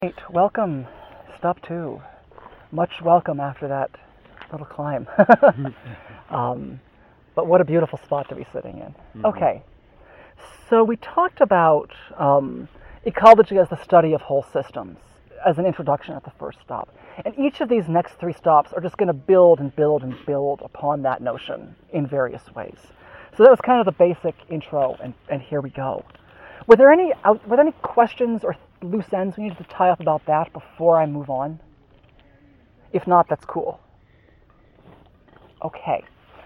Great, welcome, stop 2. Much welcome after that little climb. But what a beautiful spot to be sitting in. Mm-hmm. Okay, so we talked about ecology as the study of whole systems as an introduction at the first stop. And each of these next 3 stops are just going to build and build and build upon that notion in various ways. So that was kind of the basic intro, and here we go. Were there any questions or loose ends we needed to tie up about that before I move on? If not, that's cool. Okay.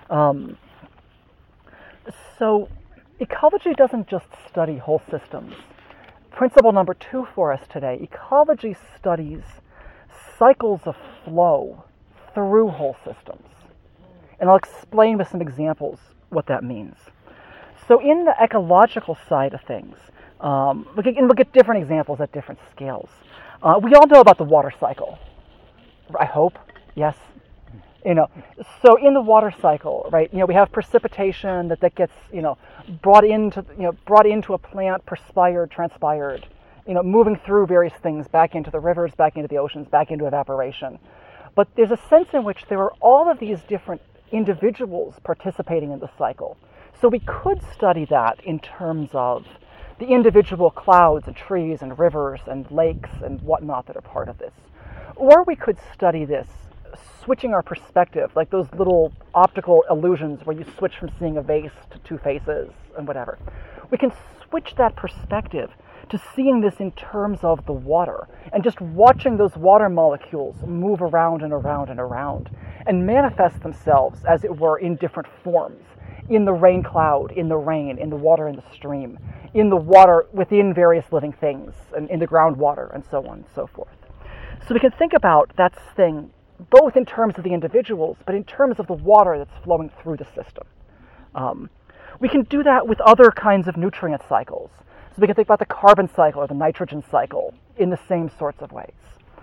So ecology doesn't just study whole systems. Principle number 2 for us today, ecology studies cycles of flow through whole systems. And I'll explain with some examples what that means. So in the ecological side of things, we'll get different examples at different scales. We all know about the water cycle, I hope, yes? So in the water cycle, right, we have precipitation that gets, brought into a plant, transpired, moving through various things back into the rivers, back into the oceans, back into evaporation. But there's a sense in which there are all of these different individuals participating in the cycle. So we could study that in terms of the individual clouds and trees and rivers and lakes and whatnot that are part of this. Or we could study this switching our perspective, like those little optical illusions where you switch from seeing a vase to 2 faces and whatever. We can switch that perspective to seeing this in terms of the water and just watching those water molecules move around and around and around and manifest themselves, as it were, in different forms. In the rain cloud, in the rain, in the water in the stream, in the water within various living things, and in the groundwater, and so on and so forth. So we can think about that thing both in terms of the individuals, but in terms of the water that's flowing through the system. We can do that with other kinds of nutrient cycles. So we can think about the carbon cycle or the nitrogen cycle in the same sorts of ways.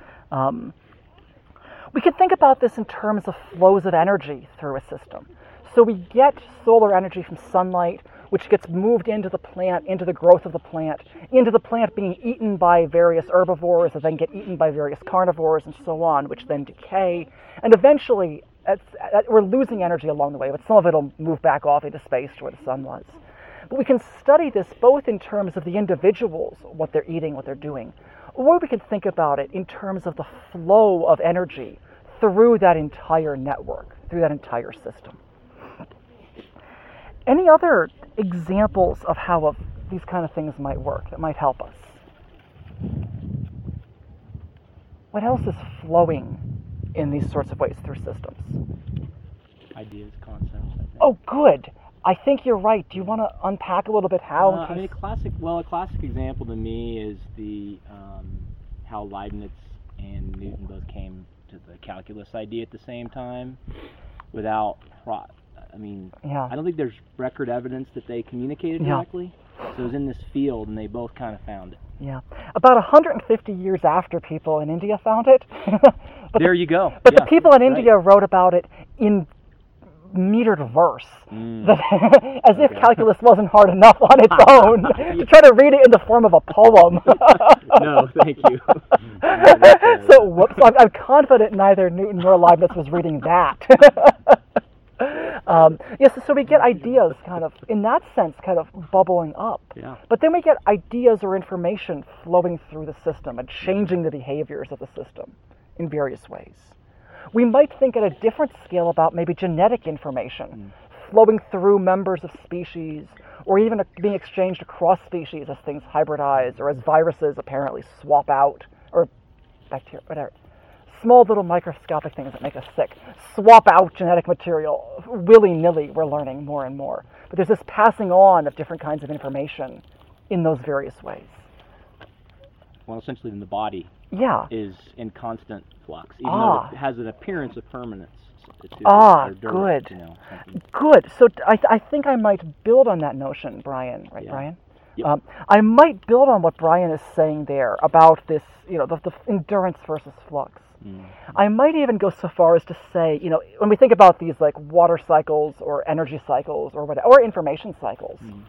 We can think about this in terms of flows of energy through a system. So we get solar energy from sunlight, which gets moved into the plant, into the growth of the plant being eaten by various herbivores, and then get eaten by various carnivores, and so on, which then decay. And eventually, we're losing energy along the way, but some of it will move back off into space to where the sun was. But we can study this both in terms of the individuals, what they're eating, what they're doing, or we can think about it in terms of the flow of energy through that entire network, through that entire system. Any other examples of how these kind of things might work that might help us? What else is flowing in these sorts of ways through systems? Ideas, concepts, I think. Oh, good. I think you're right. Do you want to unpack a little bit how? A classic example to me is the how Leibniz and Newton both came to the calculus idea at the same time without I don't think there's record evidence that they communicated directly. So it was in this field, and they both kind of found it. Yeah. About 150 years after people in India found it. There you go. But the people in India wrote about it in metered verse. As if calculus wasn't hard enough on its own to try to read it in the form of a poem. No, thank you. So, whoops, I'm confident neither Newton nor Leibniz was reading that. Yes, so we get ideas kind of, in that sense, kind of bubbling up. Yeah. But then we get ideas or information flowing through the system and changing the behaviors of the system in various ways. We might think at a different scale about maybe genetic information flowing through members of species, or even being exchanged across species as things hybridize, or as viruses apparently swap out, or bacteria, whatever. Small little microscopic things that make us sick swap out genetic material willy-nilly. We're learning more and more. But there's this passing on of different kinds of information in those various ways. Well, essentially, then the body is in constant flux, even though it has an appearance of permanence. Good. Good. So I think I might build on that notion, Brian. Right, Brian? Yep. I might build on what Brian is saying there about this, the endurance versus flux. I might even go so far as to say, when we think about these like water cycles or energy cycles or whatever, or information cycles,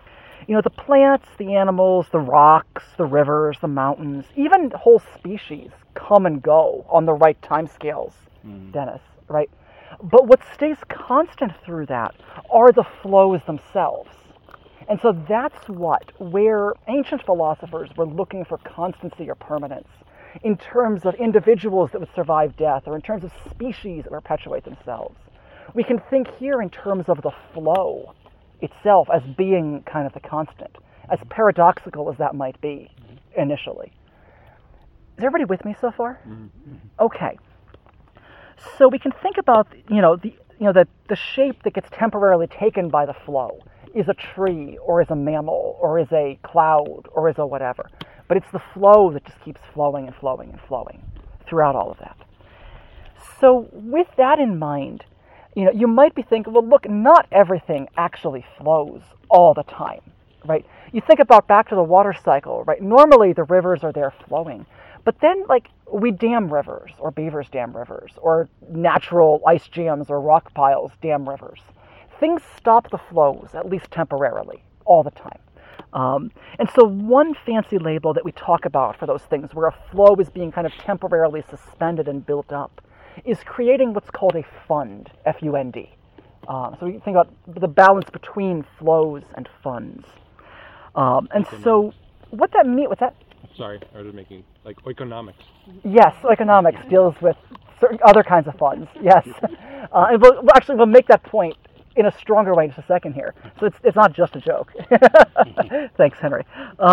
You know, the plants, the animals, the rocks, the rivers, the mountains, even whole species come and go on the right timescales, Dennis, right? But what stays constant through that are the flows themselves. And so that's where ancient philosophers were looking for constancy or permanence in terms of individuals that would survive death or in terms of species that perpetuate themselves. We can think here in terms of the flow itself as being kind of the constant, as paradoxical as that might be initially. Is everybody with me so far? Okay. So we can think about, the shape that gets temporarily taken by the flow is a tree or is a mammal or is a cloud or is a whatever. But it's the flow that just keeps flowing and flowing and flowing throughout all of that. So with that in mind, you might be thinking, well, look, not everything actually flows all the time, right? You think about back to the water cycle, right? Normally the rivers are there flowing, but then we dam rivers, or beavers dam rivers, or natural ice jams or rock piles dam rivers. Things stop the flows, at least temporarily, all the time. And so one fancy label that we talk about for those things, where a flow is being kind of temporarily suspended and built up, is creating what's called a fund, F-U-N-D. So you think about the balance between flows and funds. And so what that means, what's that? Sorry, I was making, economics. Yes, economics deals with certain other kinds of funds, yes. And we'll make that point in a stronger way in just a second here. So it's not just a joke. Thanks, Henry.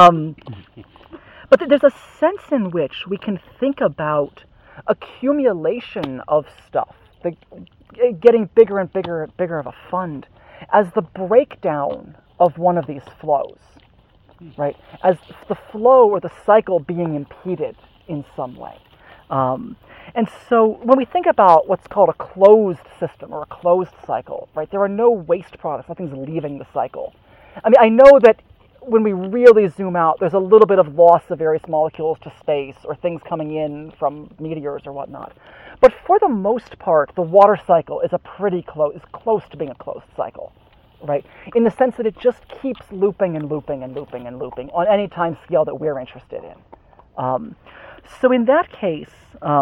But there's a sense in which we can think about accumulation of stuff, getting bigger and bigger and bigger of a fund, as the breakdown of one of these flows, right? As the flow or the cycle being impeded in some way. And so when we think about what's called a closed system or a closed cycle, right, there are no waste products, nothing's leaving the cycle. I mean, I know that when we really zoom out, there's a little bit of loss of various molecules to space or things coming in from meteors or whatnot. But for the most part, the water cycle is close to being a closed cycle, right? In the sense that it just keeps looping and looping and looping and looping on any time scale that we're interested in. So in that case,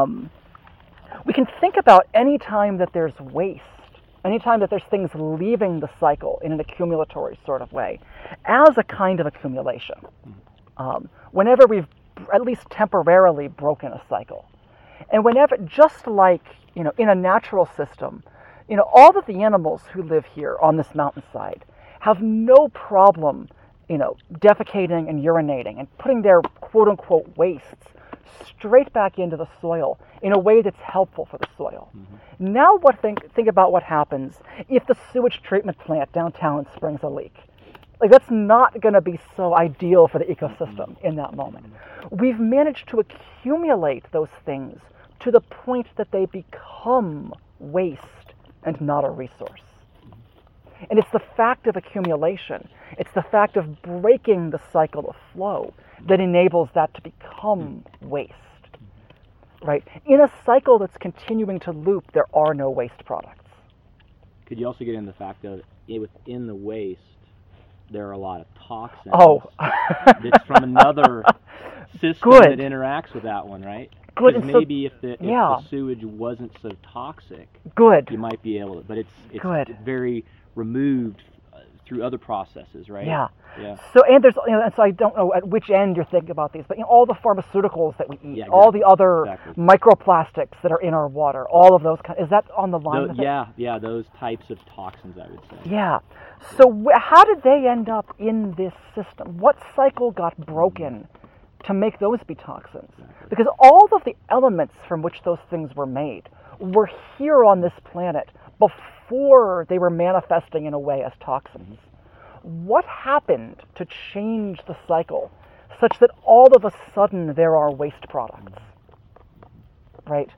we can think about any time that there's waste, anytime that there's things leaving the cycle in an accumulatory sort of way, as a kind of accumulation. Whenever we've at least temporarily broken a cycle. And whenever, just like, in a natural system, all of the animals who live here on this mountainside have no problem, defecating and urinating and putting their quote-unquote wastes straight back into the soil in a way that's helpful for the soil. Now think about what happens if the sewage treatment plant downtown springs a leak. That's not going to be so ideal for the ecosystem in that moment. We've managed to accumulate those things to the point that they become waste and not a resource. And it's the fact of accumulation, it's the fact of breaking the cycle of flow that enables that to become waste, right? In a cycle that's continuing to loop, there are no waste products. Could you also get in the fact that within the waste, there are a lot of toxins that's from another system that interacts with that one, right? Good. Because maybe if the sewage wasn't so toxic, you might be able to, but it's very removed through other processes, right? Yeah. So and there's and so I don't know at which end you're thinking about these, but all the pharmaceuticals that we eat, all the other microplastics that are in our water, all of those is that on the line? Those types of toxins, I would say. Yeah. So how did they end up in this system? What cycle got broken to make those be toxins? Because all of the elements from which those things were made were here on this planet before they were manifesting in a way as toxins. What happened to change the cycle such that all of a sudden there are waste products? Right?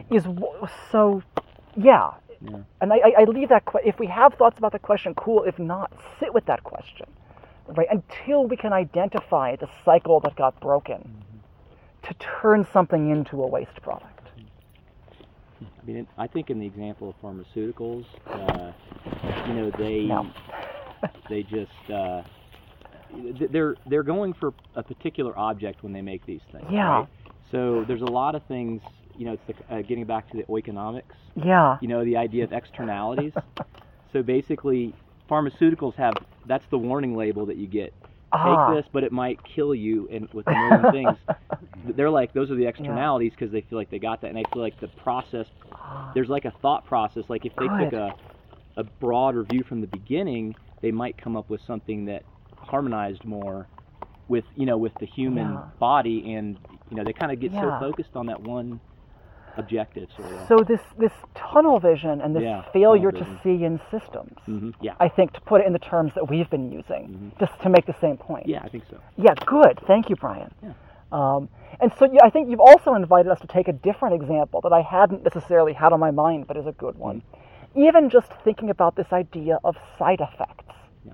And I leave that, if we have thoughts about the question, cool. If not, sit with that question, right? Until we can identify the cycle that got broken to turn something into a waste product. I mean, I think in the example of pharmaceuticals, they just they're going for a particular object when they make these things. Yeah. Right? So there's a lot of things. It's getting back to the oikonomics. Yeah. The idea of externalities. So basically, pharmaceuticals that's the warning label that you get. Take this, but it might kill you, and with a million things. They're like, those are the externalities because they feel like they got that, and I feel like the process, there's like a thought process. Like if they took a broader view from the beginning, they might come up with something that harmonized more with the human body, and they kind of get so focused on that one objective. So this tunnel vision and this failure to see in systems, I think, to put it in the terms that we've been using, just to make the same point. Yeah, I think so. Yeah, good. Thank you, Brian. Yeah. And so I think you've also invited us to take a different example that I hadn't necessarily had on my mind, but is a good one. Even just thinking about this idea of side effects. Yeah.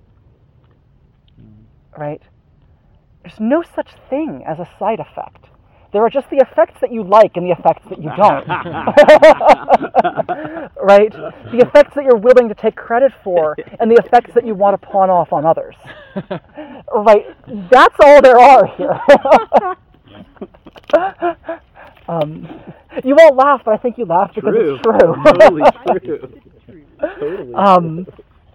Right? There's no such thing as a side effect. There are just the effects that you like and the effects that you don't. Right? The effects that you're willing to take credit for and the effects that you want to pawn off on others. Right? That's all there are here. You won't laugh, but I think you laugh because it's true. Totally true. Totally.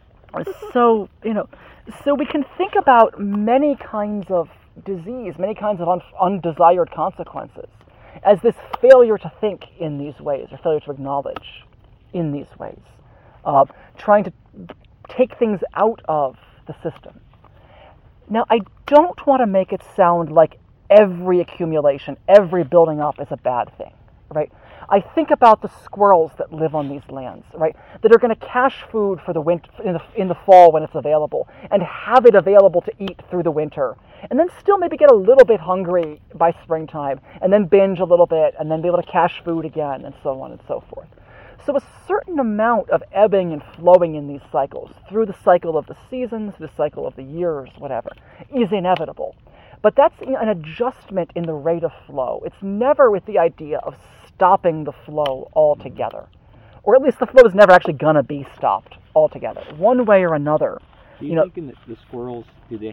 So we can think about many kinds of disease, many kinds of undesired consequences, as this failure to think in these ways, or failure to acknowledge in these ways, trying to take things out of the system. Now, I don't want to make it sound like every accumulation, every building up is a bad thing, right? I think about the squirrels that live on these lands, right? That are going to cache food for the winter in the fall when it's available, and have it available to eat through the winter, and then still maybe get a little bit hungry by springtime, and then binge a little bit, and then be able to cache food again, and so on and so forth. So a certain amount of ebbing and flowing in these cycles, through the cycle of the seasons, the cycle of the years, whatever, is inevitable. But that's an adjustment in the rate of flow. It's never with the idea of stopping the flow altogether. Or at least the flow is never actually going to be stopped altogether, one way or another. Do you think in the squirrels, do you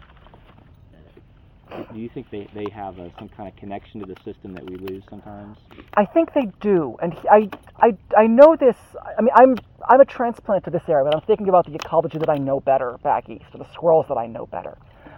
think they have some kind of connection to the system that we lose sometimes? I think they do, and I know this. I mean, I'm a transplant to this area, but I'm thinking about the ecology that I know better back east, or the squirrels that I know better.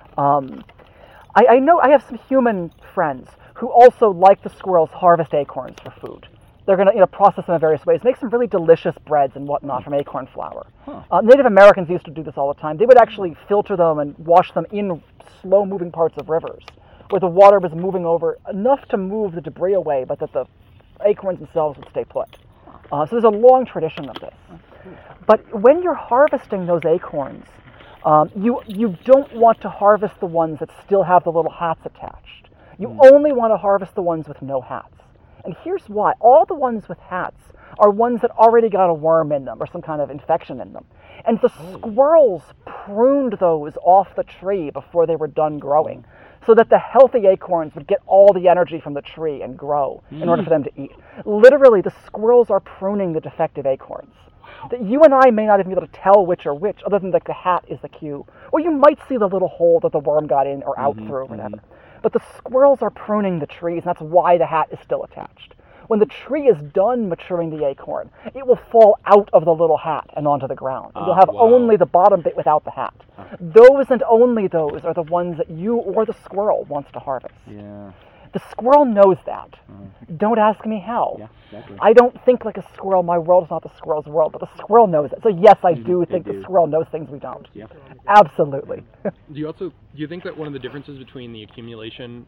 I know I have some human friends who also, like the squirrels, harvest acorns for food. They're going to process them in various ways, make some really delicious breads and whatnot from acorn flour. Native Americans used to do this all the time. They would actually filter them and wash them in slow-moving parts of rivers, where the water was moving over enough to move the debris away, but that the acorns themselves would stay put. So there's a long tradition of this. But when you're harvesting those acorns, you don't want to harvest the ones that still have the little hats attached. You only want to harvest the ones with no hats. And here's why. All the ones with hats are ones that already got a worm in them or some kind of infection in them. And the squirrels pruned those off the tree before they were done growing, so that the healthy acorns would get all the energy from the tree and grow in order for them to eat. Literally, the squirrels are pruning the defective acorns. That you and I may not even be able to tell which are which, other than like the hat is the cue. Or you might see the little hole that the worm got in or out through or whatever. But the squirrels are pruning the trees, and that's why the hat is still attached. When the tree is done maturing the acorn, it will fall out of the little hat and onto the ground. And you'll have only the bottom bit without the hat. Those and only those are the ones that you or the squirrel wants to harvest. Yeah. The squirrel knows that. Don't ask me how. Yeah, exactly. I don't think like a squirrel. My world is not the squirrel's world, but the squirrel knows it. So yes, I do think the squirrel knows things we don't. Yeah. Absolutely. Do you think that one of the differences between the accumulation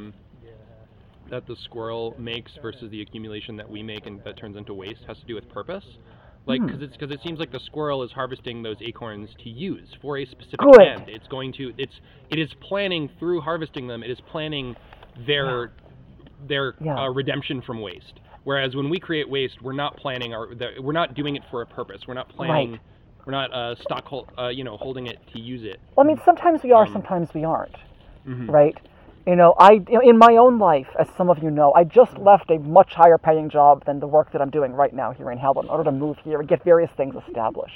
that the squirrel makes versus the accumulation that we make and that turns into waste has to do with purpose? Like, because it seems like the squirrel is harvesting those acorns to use for a specific end. It is planning through harvesting them. It is planning their redemption from waste. Whereas when we create waste, we're not planning we're not doing it for a purpose. We're not planning. Right. We're not holding it to use it. Well, I mean, sometimes we are, sometimes we aren't. Right? In my own life, as some of you know, I just left a much higher paying job than the work that I'm doing right now here in Helena in order to move here and get various things established.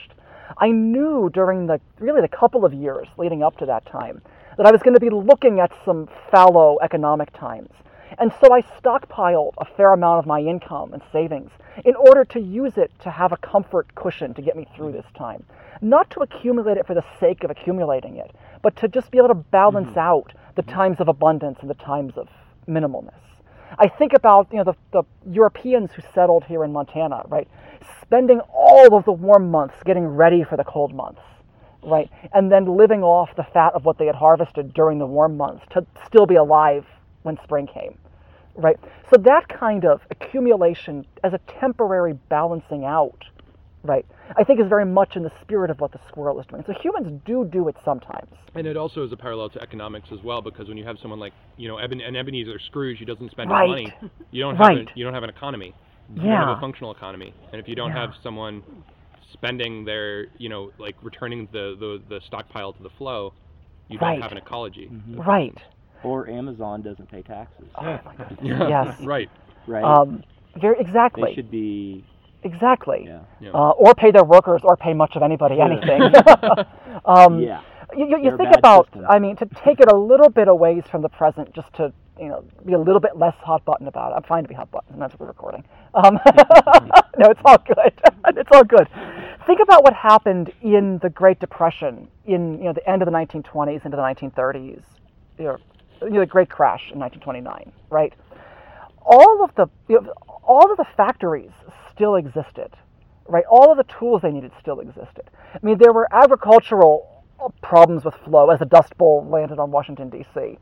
I knew during the couple of years leading up to that time that I was going to be looking at some fallow economic times. And so I stockpiled a fair amount of my income and savings in order to use it to have a comfort cushion to get me through this time. Not to accumulate it for the sake of accumulating it, but to just be able to balance out the times of abundance and the times of minimalness. I think about the Europeans who settled here in Montana, right? Spending all of the warm months getting ready for the cold months, right? And then living off the fat of what they had harvested during the warm months to still be alive when spring came, right? So that kind of accumulation as a temporary balancing out, right, I think is very much in the spirit of what the squirrel is doing. So humans do it sometimes. And it also is a parallel to economics as well, because when you have someone like, an Ebenezer Scrooge who doesn't spend his money, you don't have an economy. You don't have a functional economy. And if you don't have someone spending their, returning the stockpile to the flow, you don't have an ecology. Right. Or Amazon doesn't pay taxes. Oh my goodness. Yes. Right. Exactly. They should be. Exactly. Yeah. Or pay their workers, or pay much of anybody anything. Yeah. You think about, system. To take it a little bit away from the present, just to be a little bit less hot button about it. I'm trying to be hot button, and that's what we're recording. No, it's all good. It's all good. Think about what happened in the Great Depression in the end of the 1920s into the 1930s. The Great Crash in 1929, right? All of the factories still existed, right? All of the tools they needed still existed. There were agricultural problems with flow as the Dust Bowl landed on Washington, D.C.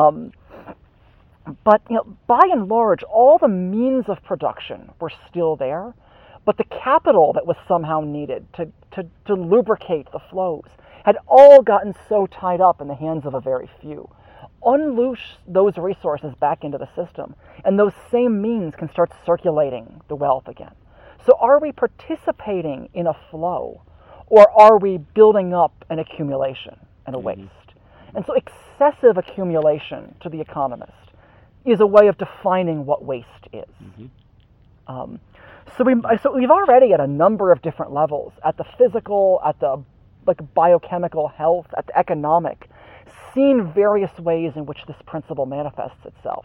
But by and large, all the means of production were still there, but the capital that was somehow needed to lubricate the flows had all gotten so tied up in the hands of a very few. Unloose those resources back into the system, and those same means can start circulating the wealth again. So are we participating in a flow, or are we building up an accumulation and a waste? And so excessive accumulation, to the economist, is a way of defining what waste is. So we've already, at a number of different levels, at the physical, at the biochemical health, at the economic, seen various ways in which this principle manifests itself.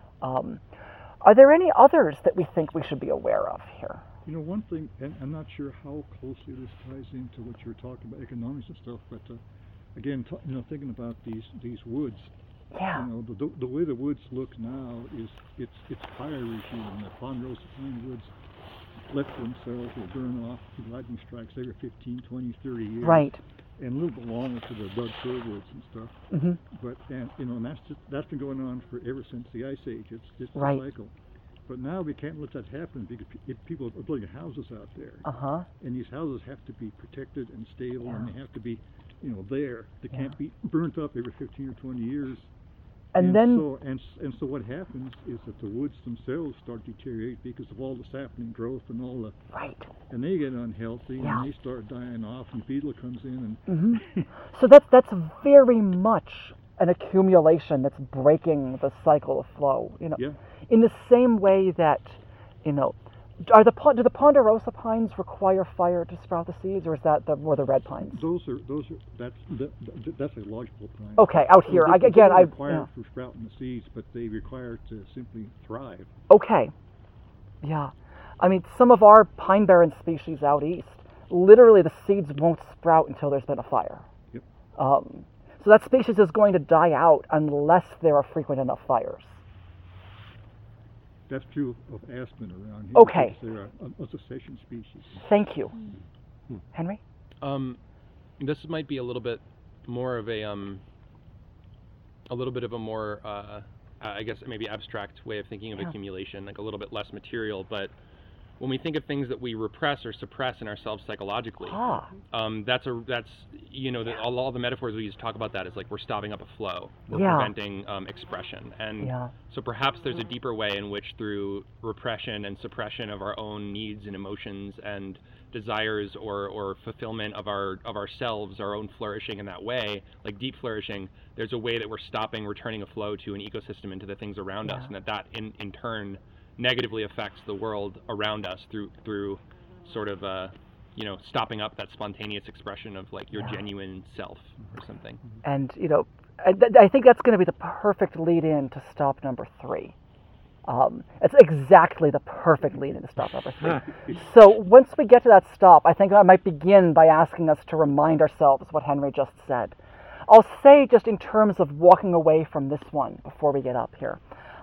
Are there any others that we think we should be aware of here? One thing, and I'm not sure how closely this ties into what you're talking about, economics and stuff, but again, thinking about these woods. Yeah. The way the woods look now is it's fire regime. The ponderosa pine woods left themselves will burn off lightning strikes every 15, 20, 30 years. Right. And a little bit longer to the Doug fir woods and stuff. But and that's been going on ever since the Ice Age. It's a cycle. But now we can't let that happen because people are building houses out there. And these houses have to be protected and stable, and they have to be, there. They can't be burnt up every 15 or 20 years. And so what happens is that the woods themselves start to deteriorate because of all the sapling growth and all the and they get unhealthy and they start dying off, and beetle comes in and so that's very much an accumulation that's breaking the cycle of flow. In the same way that do the ponderosa pines require fire to sprout the seeds, or is that more the red pines? That's a logical pine. Okay, out here they require for sprouting the seeds, but they require to simply thrive. Okay, yeah, some of our pine barren species out east, literally the seeds won't sprout until there's been a fire. Yep. So that species is going to die out unless there are frequent enough fires. That's true of aspen around here. Okay. They're a cessation species. Thank you. Henry? This might be a little bit more of a more, I guess maybe abstract way of thinking of accumulation, like a little bit less material, but when we think of things that we repress or suppress in ourselves psychologically, that's all the metaphors we use to talk about that is like we're stopping up a flow, we're preventing expression, and so perhaps there's a deeper way in which through repression and suppression of our own needs and emotions and desires or fulfillment of ourselves, our own flourishing in that way, like deep flourishing, there's a way that we're stopping, returning a flow to an ecosystem, into the things around us, and that in turn negatively affects the world around us through sort of stopping up that spontaneous expression of like your genuine self or something. And I think that's going to be the perfect lead-in to stop number 3. It's exactly the perfect lead-in to stop number 3. So once we get to that stop, I think I might begin by asking us to remind ourselves what Henry just said. I'll say just in terms of walking away from this one before we get up here.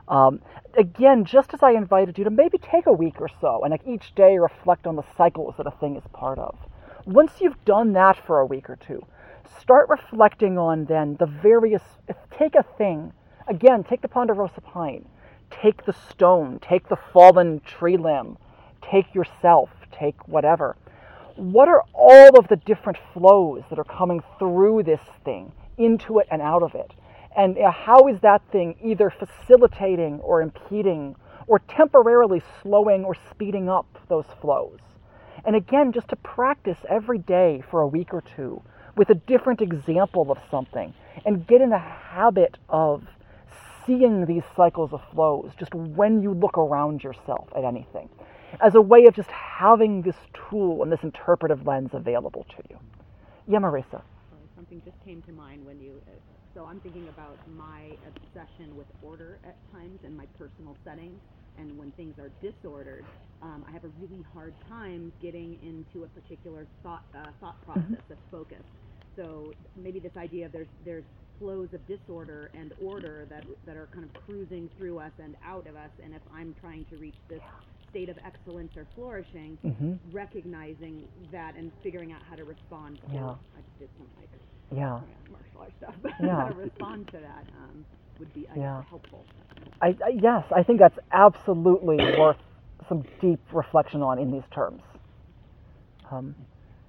Again, just as I invited you to maybe take a week or so and like each day reflect on the cycles that a thing is part of. Once you've done that for a week or two, start reflecting on then the various, take a thing, again, take the ponderosa pine, take the stone, take the fallen tree limb, take yourself, take whatever. What are all of the different flows that are coming through this thing, into it and out of it? And how is that thing either facilitating or impeding or temporarily slowing or speeding up those flows? And again, just to practice every day for a week or two with a different example of something and get in the habit of seeing these cycles of flows just when you look around yourself at anything, as a way of just having this tool and this interpretive lens available to you. Yeah, Marisa. Something just came to mind when you, so I'm thinking about my obsession with order at times in my personal settings, and when things are disordered, I have a really hard time getting into a particular thought process that's focused. So maybe this idea of there's flows of disorder and order that are kind of cruising through us and out of us, and if I'm trying to reach this state of excellence or flourishing, recognizing that and figuring out how to respond to it. I just did some martial arts stuff, but how to respond to that would be helpful. Yes, I think that's absolutely worth some deep reflection on in these terms.